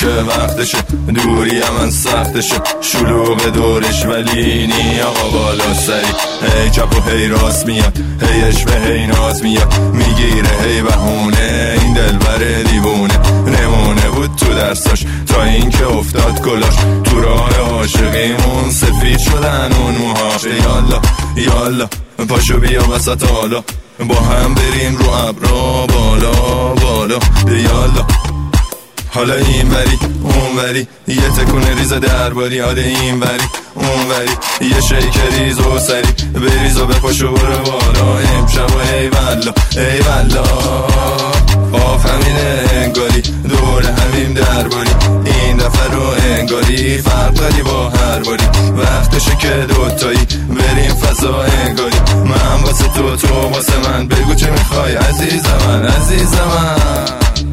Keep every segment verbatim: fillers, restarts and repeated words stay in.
که وقتشه، دوری من سختشه، شلوغ دورش ولی نی آقا بالا سری. هی چپ و هی راست میاد، هی اشوه هی ناز میاد، میگیره هی بهونه، این دلبر دیوونه. نمونه بود تو درساش تا این که افتاد کلاش، تو راه عاشقیمون سفید شدن اون موهاش. یالا یالا پاشو بیا وسط حالا، با هم بریم رو ابرا بالا بالا. یالا حالا این وری اون وری، یه تکونه ریز درباری، حالا این وری اون وری، یه شیک ریز و سری، بریز و بپاشو برو بالا. امشب و ای والا ای والا، آف همینه انگاری، دور همیم درباری، این دفعه رو انگاری فرق داری با هر باری. وقتشه که دوتایی بریم فضا انگاری، من واسه تو تو واسه من، بگو چه میخوای عزیز من عزیز من.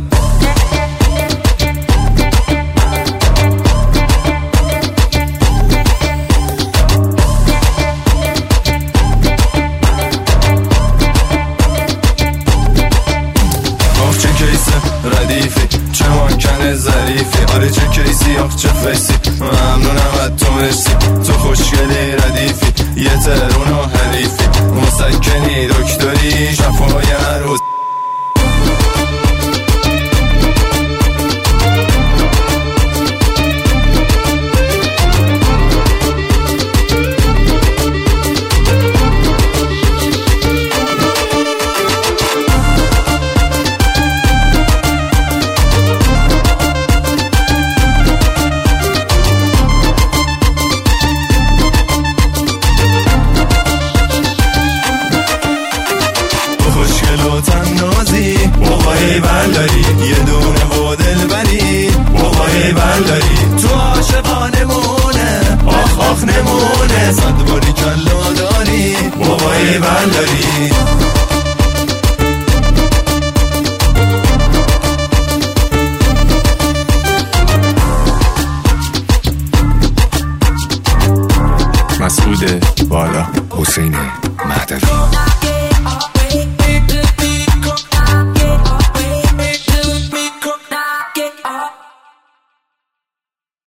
ردیفی چه مانکن ظریفی، آره چه کیسی آخ چه فیسی، ممنونم از تو مرسی، تو خوشگلی ردیفی، یه ترون و حریفی، مسکنی دکتری شفای هر حس. بابای بنداری یه دونه و دلبری، بابای بنداری تو عاشقانه مونه، آخ آخ نمونه، صد باری کلا داری، بابای بنداری. مسعود بالا، حسین مهدوی.